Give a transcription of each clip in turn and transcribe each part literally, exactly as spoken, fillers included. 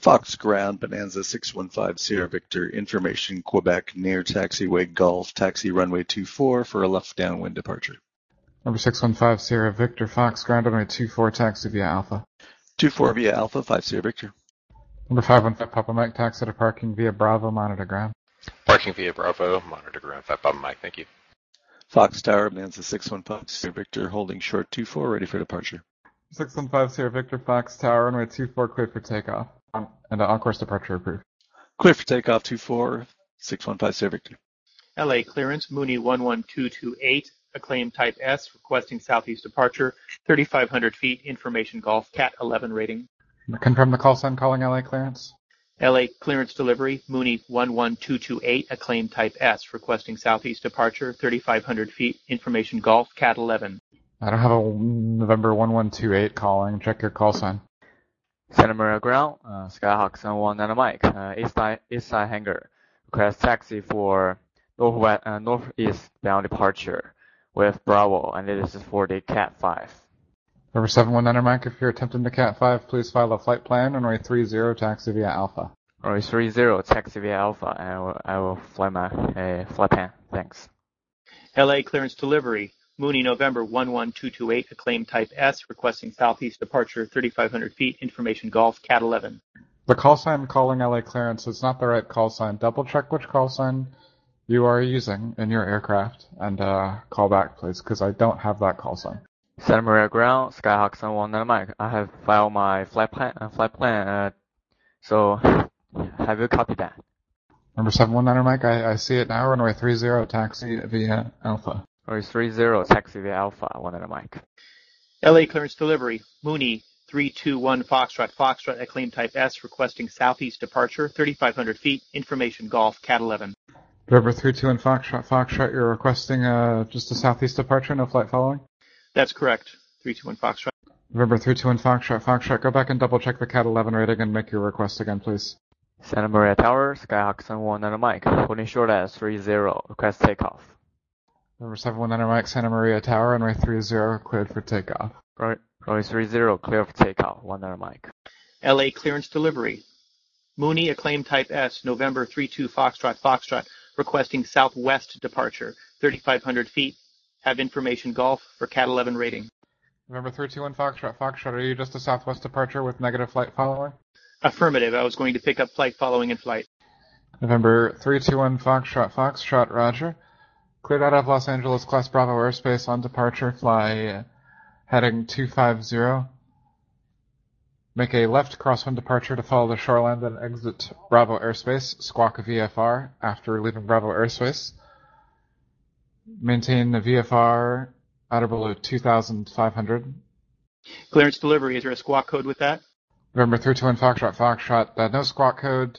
Fox Ground, Bonanza six one five Sierra Victor, information Quebec near taxiway Golf, taxi runway two four for a left downwind departure. Number six one five Sierra Victor, Fox Ground, runway two four, taxi via Alpha. two four via Alpha, five Sierra Victor. Number five one five Papa Mike, taxi to parking via Bravo, monitor ground. Parking via Bravo, monitor ground, five Papa Mike, thank you. Fox Tower, Bonanza six one five Sierra Victor, holding short two four, ready for departure. six one five Sierra Victor, Fox Tower, runway two four, cleared for takeoff. Um, and uh, on-course departure approved. Clear for takeoff two four, six one five Sierra Victor. L A clearance, Mooney one one two two eight, acclaim type S, requesting southeast departure, thirty-five hundred feet, information Golf, Cat eleven rating. Confirm the call sign calling L A clearance. L A clearance delivery, Mooney one one two two eight, acclaim type S, requesting southeast departure, thirty-five hundred feet, information Golf, Cat eleven. I don't have a November one one two eight calling. Check your call sign. Santa Maria Ground, uh, Skyhawk seven one nine Mike, uh, east side, east side hangar. Request taxi for northwest, uh, northeast bound departure with Bravo, and this is for the Cat five. Number seven one nine Mike, if you're attempting the Cat five, please file a flight plan, runway three zero, taxi via Alpha. Runway three zero, taxi via Alpha, and I will, I will fly my uh, flight plan. Thanks. L A clearance delivery, Mooney November one one two two eight, acclaim type S, requesting southeast departure, thirty-five hundred feet, information Golf, Cat eleven. The call sign calling L A clearance is not the right call sign. Double check which call sign you are using in your aircraft, and uh, call back, please, because I don't have that call sign. Santa Maria Ground, Skyhawk seven one nine Mike. I have filed my flight plan, uh, flight plan, uh, so have you copied that? Number seven one nine Mike, I, I see it now, runway three zero, taxi via Alpha. Runway three zero, taxi via Alpha, one nine Mike. L A clearance delivery, Mooney three two one Foxtrot, Foxtrot, acclaim type S, requesting southeast departure, thirty-five hundred feet, information Golf, Cat eleven. November three two one Foxtrot, Foxtrot, you're requesting uh, just a southeast departure, no flight following? That's correct, three two one Foxtrot. November three two one Foxtrot, Foxtrot, go back and double check the Cat eleven rating and make your request again, please. Santa Maria Tower, Skyhawk seven one nine Mike, holding short at three zero, request takeoff. Number seven one nine Mike, Santa Maria Tower, runway three zero, cleared for takeoff. Right, runway three zero, clear for takeoff, one nine Mike. L A clearance delivery, Mooney acclaim type S, November three two Foxtrot, Foxtrot, requesting southwest departure, thirty-five hundred feet, have information Golf for Cat eleven rating. November three two one Foxtrot, Foxtrot, are you just a southwest departure with negative flight following? Affirmative, I was going to pick up flight following in flight. November three two one Foxtrot, Foxtrot, roger. Cleared out of Los Angeles Class Bravo airspace on departure, fly uh, heading two five zero. Make a left crosswind departure to follow the shoreline, then exit Bravo airspace, squawk a V F R after leaving Bravo airspace. Maintain the V F R at or below two thousand five hundred. Clearance delivery, is there a squawk code with that? November three two one Foxtrot, Foxtrot, uh, no squawk code.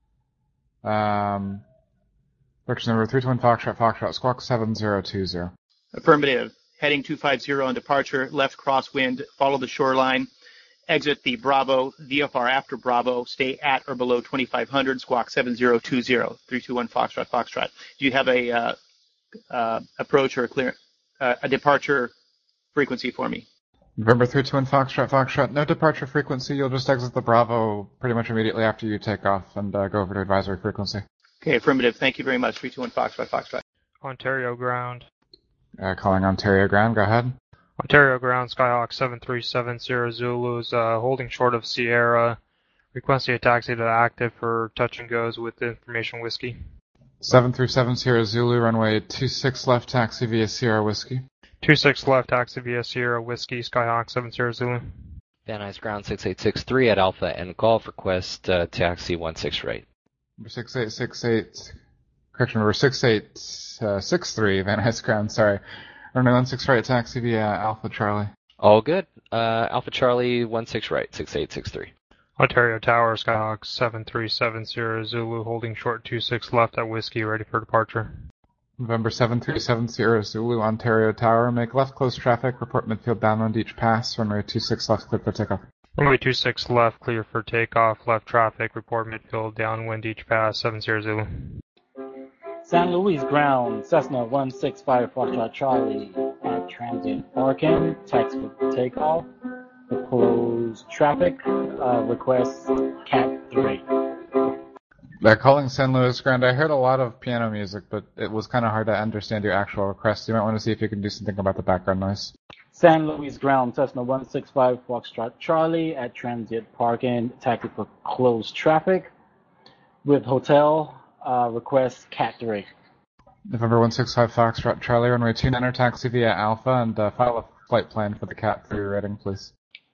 Um, direction number three two one Foxtrot, Foxtrot, squawk seven zero two zero. Affirmative, heading two five zero on departure, left crosswind, follow the shoreline, exit the Bravo, V F R after Bravo, stay at or below twenty-five hundred, squawk seven zero two zero, three two one Foxtrot, Foxtrot. Do you have a uh, uh, approach or a clear, uh, a departure frequency for me? November three two one Foxtrot, Foxtrot, no departure frequency. You'll just exit the Bravo pretty much immediately after you take off and uh, go over to advisory frequency. Okay, affirmative. Thank you very much. three two one Foxtrot, Foxtrot. Ontario ground. Uh, calling Ontario ground, go ahead. Ontario ground, Skyhawk seven three seven Sierra Zulu is uh, holding short of Sierra, requesting a taxi to active for touch and goes with information whiskey. seven three seven Sierra Zulu, runway two six left, taxi via Sierra Whiskey. two six left, taxi via Sierra Whiskey, Skyhawk seven Sierra Zulu. Van Nuys ground six eight six three at Alpha and golf, request uh, taxi one six right. Number six eight six eight, correction, number six eight six three, Van Nuys ground, sorry. Runway one six right, taxi via Alpha Charlie. All good. Uh, Alpha Charlie one six right, six eight six three. Ontario Tower, Skyhawk seven three seven Sierra Zulu, holding short two six left at Whiskey, ready for departure. November seven three seven Sierra Zulu, Ontario Tower, make left close traffic, report midfield downwind each pass, runway two six left, clear for takeoff. Runway two six left, clear for takeoff, left traffic, report midfield downwind each pass, seven Sierra Zulu. San Luis ground, Cessna one six five Foxtrot Charlie at transient parking, taxi for takeoff. The closed traffic, uh, request Cat three. They're calling San Luis Grande. I heard a lot of piano music, but it was kind of hard to understand your actual request. You might want to see if you can do something about the background noise. San Luis Ground, Cessna one six five Foxtrot Charlie at Transient Parking, taxi for closed traffic. With hotel, uh, request Cat three. November one six five Foxtrot Charlie, runway two niner, taxi via Alpha, and uh, file a flight plan for the Cat three rating, please.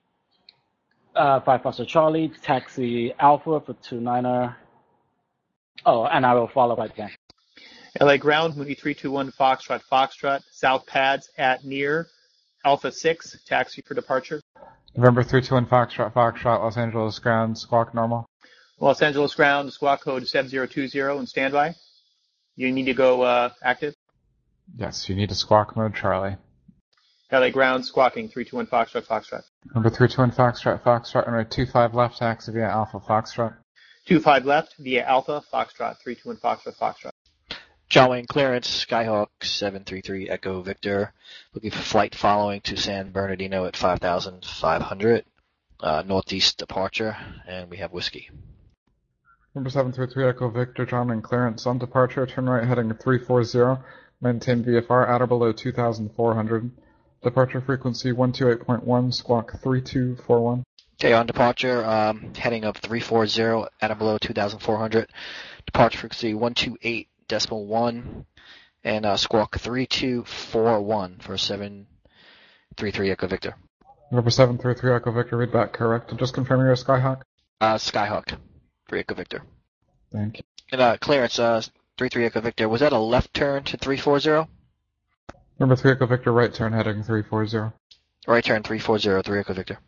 Uh, five Foxtrot Charlie, taxi Alpha for two niner. Oh, and I will follow right then. L A ground, Mooney three two one Foxtrot Foxtrot, south pads at near Alpha six, taxi for departure. November three two one Foxtrot Foxtrot, Los Angeles ground, squawk normal. Los Angeles ground, squawk code seven zero two zero and standby. You need to go uh, active. Yes, you need to squawk mode Charlie. L A ground, squawking three two one Foxtrot Foxtrot. Number three two one Foxtrot Foxtrot, runway two five left, taxi via Alpha Foxtrot. two five left via Alpha Foxtrot three two one Foxtrot Foxtrot. John Wayne clearance, Skyhawk seven three three Echo Victor, looking for flight following to San Bernardino at five thousand five hundred, uh, northeast departure, and we have whiskey. Number seven three three Echo Victor, John Wayne clearance on departure, turn right heading three four zero, maintain V F R at or below two thousand four hundred, departure frequency one two eight point one, squawk three two four one. Okay, on departure, um, heading up three four zero at or below two thousand four hundred, departure frequency one two eight decimal one, and uh, squawk three two four one for seven three three Echo Victor. Number seven three three Echo Victor, read back correct. And just confirming your Skyhawk. Uh, Skyhawk for Echo Victor. Thank you. And uh, clearance, uh, three three Echo Victor, was that a left turn to three four zero? Number three Echo Victor, right turn heading three four zero. Right turn three four zero, three Echo Victor.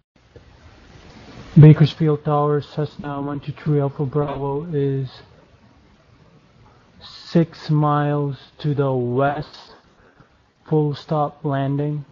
Bakersfield Tower, Cessna one two three Alpha Bravo is six miles to the west, full stop landing.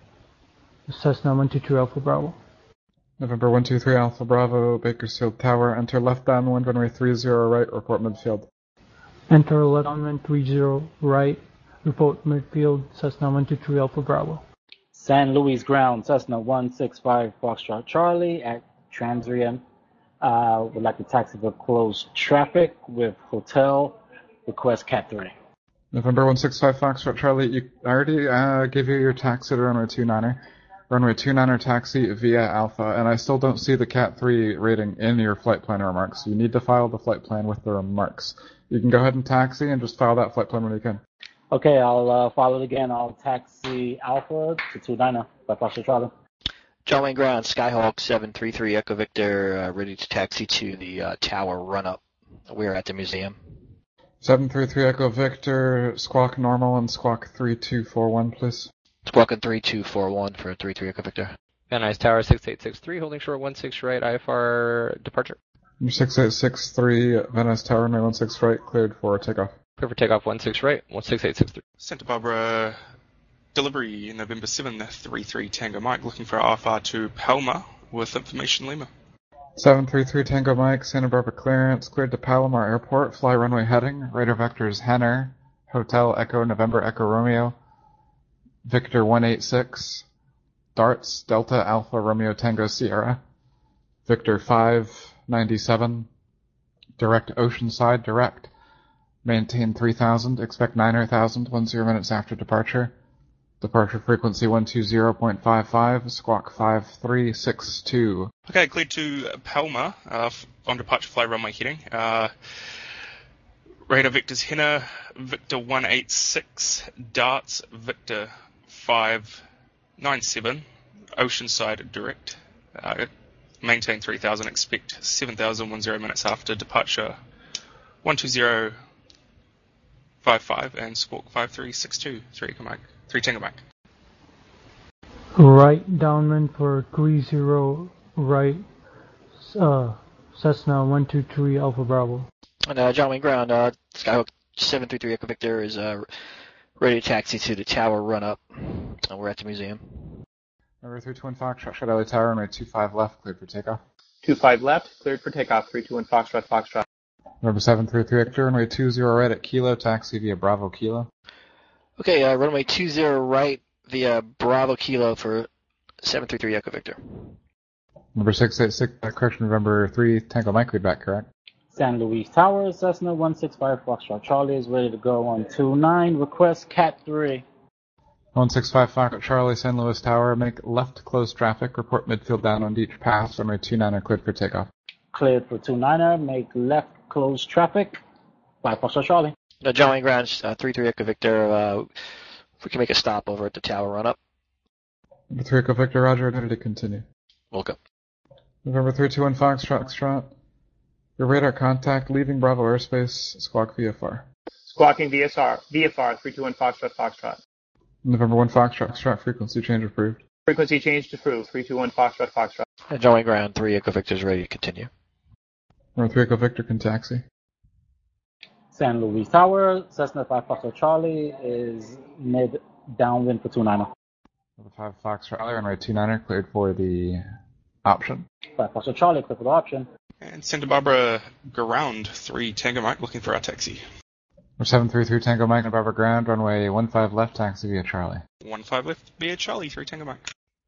Cessna one two three Alpha Bravo. November one two three Alpha Bravo, Bakersfield Tower, enter left downwind runway three zero right, report midfield. Enter left downwind three zero right, report midfield, Cessna one two three Alpha Bravo. San Luis Ground, Cessna one six five Foxtrot Charlie at Transient. Uh, would like to taxi for closed traffic with hotel, request Cat three. November one six five Foxtrot Charlie, you, I already uh, gave you your taxi to runway two niner. Runway two niner taxi via Alpha, and I still don't see the Cat three rating in your flight plan remarks. You need to file the flight plan with the remarks. You can go ahead and taxi and just file that flight plan when you can. Okay, I'll uh, follow it again. I'll taxi Alpha to two niner by Foxtrot Charlie. John Wayne ground, Skyhawk seven three three Echo Victor, uh, ready to taxi to the uh, tower run-up. We're at the museum. seven three three Echo Victor, squawk normal and squawk three two four one, please. Squawking three two four one for three three Echo Victor. Van Nuys Tower six eight six three, holding short one six right, I F R departure. Number six eight six three, Van Nuys Tower, runway one six right, cleared for takeoff. Clear for takeoff one six right, one six eight six three. Santa Barbara delivery, November seventh, three three Tango Mike, looking for R F R to Palma with information Lima. seven three three Tango Mike, Santa Barbara clearance, cleared to Palomar Airport, fly runway heading, radar vectors Henner, Hotel Echo November Echo Romeo, Victor one eight six, Darts Delta Alpha Romeo Tango Sierra, Victor five ninety-seven, direct Oceanside, direct, maintain three thousand, expect nine thousand, ten minutes after departure, departure frequency one two zero point five five, squawk five three six two. Okay, cleared to Palma, uh, on departure fly runway heading. Uh, radar vectors Henner, Victor one eight six, Darts, Victor five nine seven, Oceanside direct, uh, maintain three thousand, expect seven thousand ten minutes after departure, one two zero five five, and squawk five three six two, three Tango Mike. Right downwind for three zero right, uh, Cessna one two three Alpha Bravo. And uh, John Wayne ground, uh, Skyhawk seven three three Echo Victor is uh, ready to taxi to the tower run-up. Uh, we're at the museum. Number three two one Foxtrot, Shadow Tower, runway two five left, cleared for takeoff. two five left, cleared for takeoff, three two one Foxtrot Foxtrot. Number seven three three Victor, runway two zero right at Kilo, taxi via Bravo Kilo. Okay, uh, runway two zero right via Bravo Kilo for seven three three Echo Victor. Number six eight six, uh, correction, November three, Tango Mike, read back correct. San Luis Tower, Cessna one six five Foxtrot Charlie is ready to go on two nine. Request Cat three. one six five Foxtrot Charlie, San Luis Tower, make left close traffic, report midfield down on each pass, runway two nine are cleared for takeoff. Cleared for two niner, make left close traffic, five Foxtrot Charlie. Uh, Johnny Ground, uh, three three Echo Victor, uh, if we can make a stop over at the tower run up. Number three Echo Victor, Roger, ready to continue. Welcome. November three two one Foxtrot, Foxtrot. Your radar contact leaving Bravo airspace, squawk V F R. Squawking V S R, V F R, three two one Foxtrot, Foxtrot. November one Foxtrot, Foxtrot, frequency change approved. Frequency change approved, three two one Foxtrot, Foxtrot. Uh, Johnny Ground, three Echo Victor is ready to continue. Number three Echo Victor can taxi. San Luis Tower, Cessna five Foxtrot Charlie is mid downwind for two niner. Number five Foxtrot, runway two niner cleared for the option. five Foxtrot Charlie, cleared for the option. And Santa Barbara ground, three Tango Mike, looking for our taxi. Number seven three three Tango Mike, Santa Barbara ground, runway one five left, taxi via Charlie. one five left via Charlie, three Tango Mike.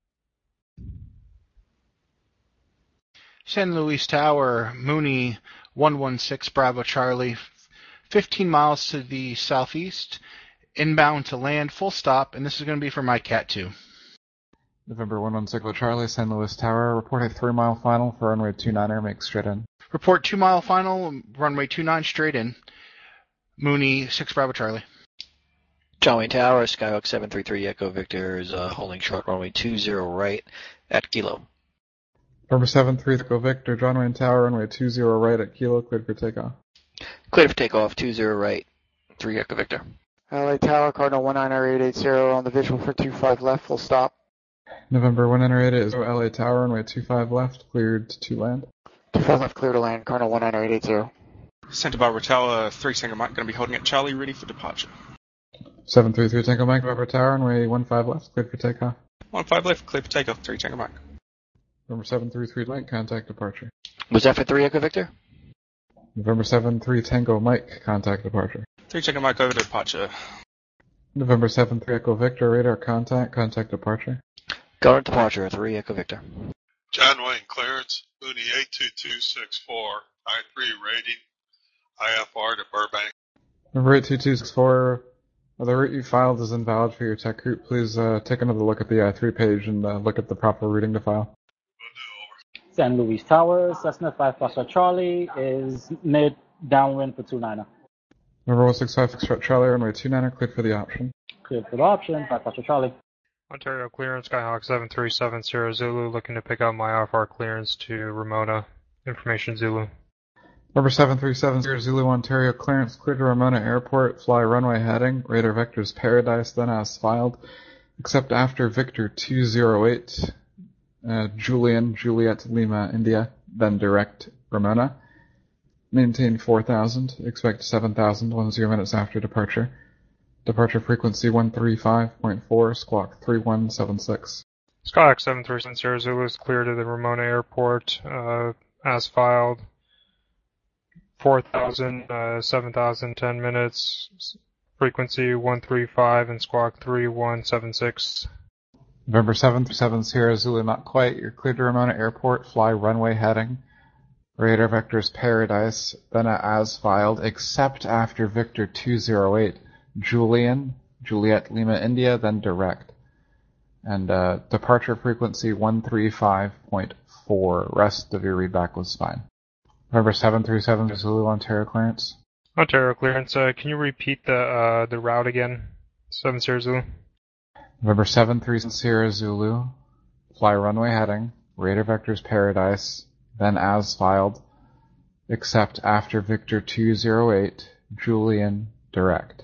San Luis Tower, Mooney one one six Bravo Charlie, fifteen miles to the southeast, inbound to land, full stop, and this is going to be for my Cat two. November one one six Charlie, San Luis Tower, report a three mile final for runway two niner, make straight in. Report two mile final, runway two nine straight in. Mooney six Bravo Charlie. Johnny Tower, Skyhawk seven three three Echo Victor is uh, holding short runway two zero right at Kilo. November seven three Echo Victor, John Wayne Tower, runway two zero right at Kilo, cleared for takeoff. Cleared for takeoff, two zero right, three Echo Victor. L A Tower, Cardinal one nine eight eight zero on the visual for two five left, full stop. November one nine eight eight is L A Tower, runway two five left, cleared to land. two five left, clear to land, Cardinal one nine eight eight zero. Santa Barbara Tower, three Tango Mike, going to be holding at Charlie, ready for departure. seven three three Tango Mike, Barbara Tower, runway one five left, cleared for takeoff. one five left, clear for takeoff, three Tango Mike. November seven three three Mike, contact departure. Was that for three Echo Victor? November seven three Tango Mike, contact departure. three Tango Mike over departure. November seven three Echo Victor, radar contact, contact departure. Current departure, three Echo Victor. John Wayne clearance, Mooney eight two two six four, I three rating, I F R to Burbank. Number eight two two six four, uh, the route you filed is invalid for your tech route. Please uh, take another look at the I three page and uh, look at the proper routing to file. San Luis Tower, Cessna five Foxtrot Charlie is mid downwind for two niner. Number one six five Foxtrot Charlie, runway two niner, cleared for the option. Cleared for the option, five Foxtrot Charlie. Ontario clearance, Skyhawk seven three seven Sierra Zulu, looking to pick up my R F R clearance to Ramona. Information Zulu. Number seven three seven Zulu, Ontario clearance, cleared to Ramona Airport, fly runway heading, radar vectors Paradise, then as filed, except after Victor two zero eight, uh, Julian, Juliet, Lima, India, then direct Ramona. Maintain four thousand, expect seven thousand, ten minutes after departure. Departure frequency one three five point four, squawk three one seven six. Skyhawk seven three seven Sierra Zulu is clear to the Ramona Airport, uh, as filed. four thousand, uh, seven thousand, ten minutes, frequency one three five and squawk three one seven six. November seventh, seven Sierra Zulu, not quite. You're cleared to Ramona Airport, fly runway heading. Radar vectors Paradise, then as filed, except after Victor two zero eight, Julian, Juliet, Lima, India, then direct. And uh, departure frequency one three five point four. Rest of your readback was fine. November seven three seven Zulu, Ontario clearance. Ontario clearance, uh, can you repeat the uh, the route again? seven Sierra Zulu. November seven three Sierra Zulu, fly runway heading, radar vectors Paradise, then as filed, except after Victor two zero eight, Julian, direct.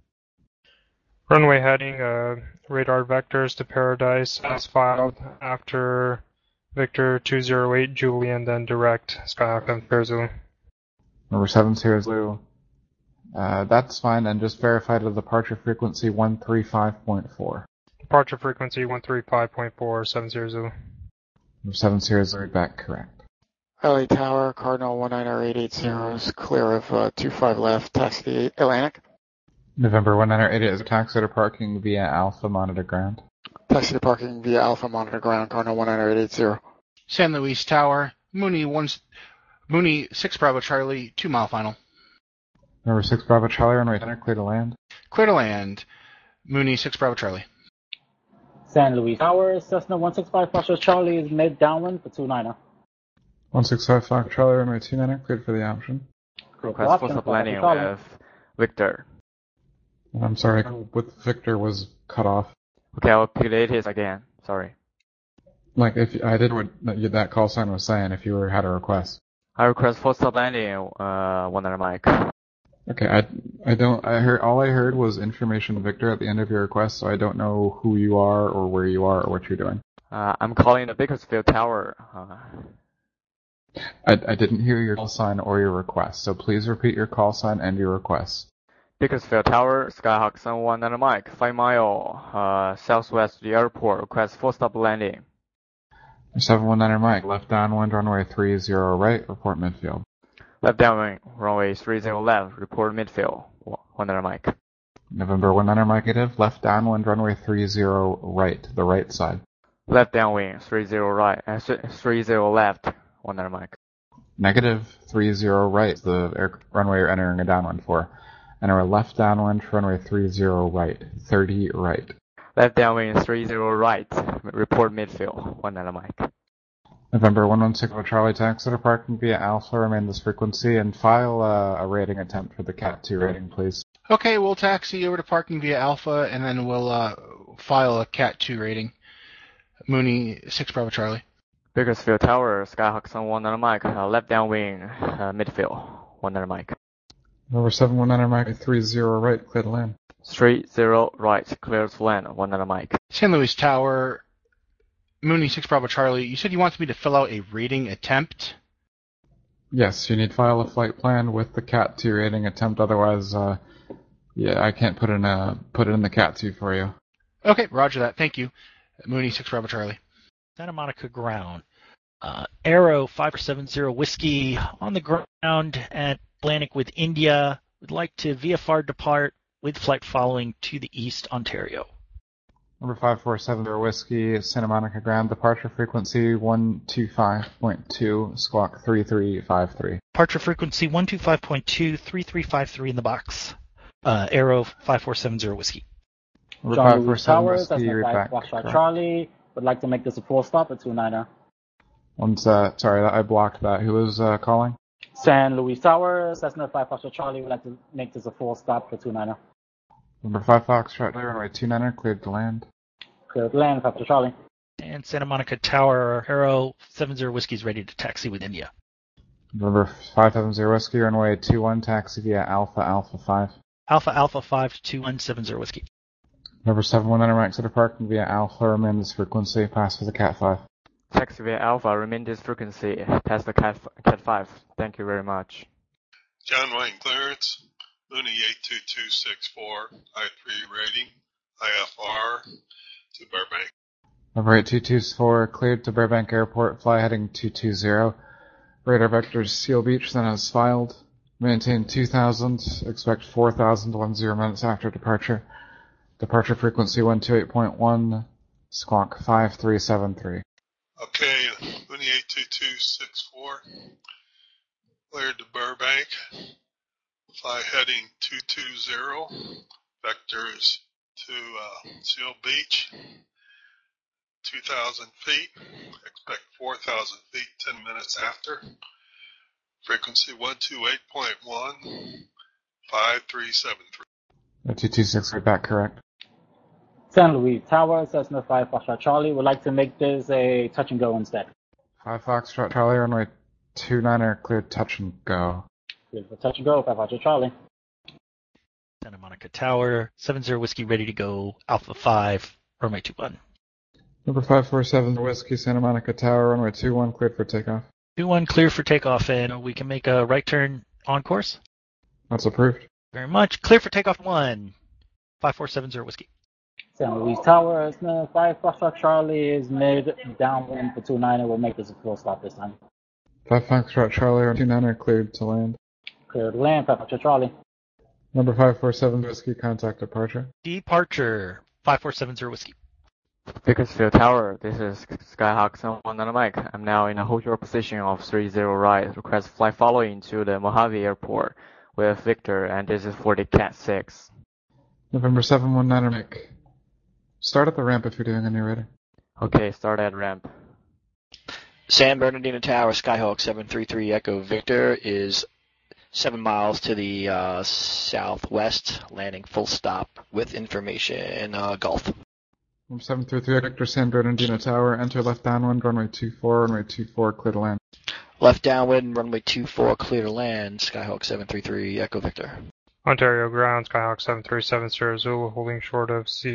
Runway heading, uh, radar vectors to Paradise, as filed, after Victor two zero eight, Julian, then direct, Skyhawk seven Sierra Zulu. Number seven Sierra Zulu. Uh, that's fine, and just verify the departure frequency one three five point four. Departure frequency one three five point four, seven Sierra Zulu. Number seven Sierra Zulu, back correct. L A Tower, Cardinal one nine eight eight zero is clear of uh, two five left, taxi the Atlantic. November one nine eight eight is taxi to parking via Alpha Monitor Ground. Taxi to parking via Alpha Monitor Ground, Cardinal one nine eight eight zero. San Luis Tower, Mooney one, Mooney six Bravo Charlie, two mile final. Number six Bravo Charlie, runway ten, clear to land. Clear to land, Mooney six Bravo Charlie. San Luis Tower, Cessna one six five Foxtrot Charlie is mid downwind for two niner. one six five Fox Charlie, runway two niner, cleared for the option. Request full stop landing with Victor. I'm sorry, with Victor was cut off. Okay, I'll pick the ATIS again. Sorry. Like, if I did what that call sign was saying, if you were had a request. I request full stop landing, uh, one other mic. Okay, I, I don't, I heard, all I heard was information Victor at the end of your request, so I don't know who you are or where you are or what you're doing. Uh, I'm calling the Bakersfield Tower. Uh, I, I didn't hear your call sign or your request, so please repeat your call sign and your request. Bakersfield Tower, Skyhawk seven one nine Mike, five mile, uh, southwest of the airport, request full stop landing. seven one nine Mike, left downwind, runway three zero right, report midfield. Left downwind, runway three zero left, report midfield, one nine Mike. November one nine Mike negative, left downwind, runway three zero right, the right side. Left downwind, three zero right, uh, three zero left, one nine Mike. Negative, three zero right, the air, runway you're entering a downwind for. Enter a left downwind, runway three zero right, thirty right. Left downwind, three zero right, report midfield, one nine Mike. November one one six for Charlie taxi to parking via Alpha, remain this frequency, and file uh, a rating attempt for the Cat two rating, please. Okay, we'll taxi over to parking via Alpha, and then we'll uh, file a Cat two rating. Mooney six Bravo Charlie. Bakersfield Tower, Skyhawk seven one nine Mike, uh, left downwind, uh, midfield, one nine Mike. Number seven one nine Mike, three zero right, clear to land. three zero right, clear to land, one nine Mike. San Luis Tower, Mooney six Bravo Charlie. You said you wanted me to fill out a rating attempt? Yes, you need to file a flight plan with the Cat two rating attempt, otherwise, uh, yeah, I can't put in a, put it in the Cat two for you. Okay, roger that, thank you. Mooney six Bravo Charlie. Santa Monica ground. Uh, Aero five seven zero Whiskey on the ground at Atlantic with India. Would like to V F R depart with flight following to the East Ontario. Number five four seven zero Whiskey, Santa Monica ground, departure frequency one two five point two, squawk three three five three. Departure frequency one two five point two, three three five three in the box. Uh, Aero five four seven zero Whiskey. Number John five four Louis seven Towers, Whiskey, that's back. Foxtrot Charlie. Would like to make this a full stop at two niner. One's, uh, sorry, I blocked that. Who was uh, calling? San Luis Towers, Cessna five Foxtrot Charlie. Would like to make this a full stop for two niner. Number five Foxtrot, runway two niner, cleared to land. Cleared to land, Foxtrot Charlie. And Santa Monica Tower, Aero seven zero Whiskey is ready to taxi with India. Number five seven zero Whiskey, runway two one, taxi via Alpha Alpha five. Alpha Alpha five two one seven zero Whiskey. Number seven one nine Max to parking via Alpha, remain this frequency, pass for the Cat five. Taxi via Alpha, remain this frequency, pass the Cat, Cat five. Thank you very much. John Wayne clearance, Mooney eight two two six four, I three rating, I F R to Burbank. Number eight two two four, cleared to Burbank Airport, fly heading two two zero. Radar vectors Seal Beach, then as filed. Maintain two thousand, expect four thousand to ten minutes after departure. Departure frequency one two eight point one, squawk five three seven three. Okay, Mooney eight two two six four, cleared to Burbank, fly heading two two zero, vectors to uh, Seal Beach, two thousand feet, expect four thousand feet ten minutes after, frequency one two eight point one, five three seven three. two two six, right back correct. San Luis Tower, Cessna five Foxtrot Charlie. Would like to make this a touch and go instead. five Foxtrot Charlie, runway two niner, cleared touch and go. Cleared for touch and go, five Foxtrot Charlie. Santa Monica Tower, seven zero Whiskey ready to go, Alpha five, runway two one. Number five four seven Whiskey, Santa Monica Tower, runway two one, cleared for takeoff. two one clear for takeoff, and we can make a right turn on course. That's approved. Very much. Clear for takeoff one, five four seven zero Whiskey. San Luis Tower, Cessna five Foxtrot Charlie is mid downwind for two niner. We'll make this a full stop this time. five Foxtrot Charlie, two niner, cleared to land. Cleared to land, five Foxtrot Charlie. Number five four seven Whiskey, contact departure. Departure, five four seven zero Whiskey. Bakersfield Tower, this is Skyhawk seven one nine Mike. I'm now in a hold short position of three zero right. Request flight following to the Mojave Airport with Victor, and this is for the Cat six. November seven one nine Mike. Start at the ramp if you're doing any ready. Okay, start at ramp. San Bernardino Tower, Skyhawk seven three three Echo Victor is seven miles to the uh, southwest, landing full stop with information uh, Gulf. From seven three three Victor, San Bernardino Tower, enter left downwind, runway two four, runway two four, clear to land. Left downwind, runway two four, clear to land, Skyhawk seven three three Echo Victor. Ontario ground, Skyhawk seven three seven Sierra Zulu, holding short of C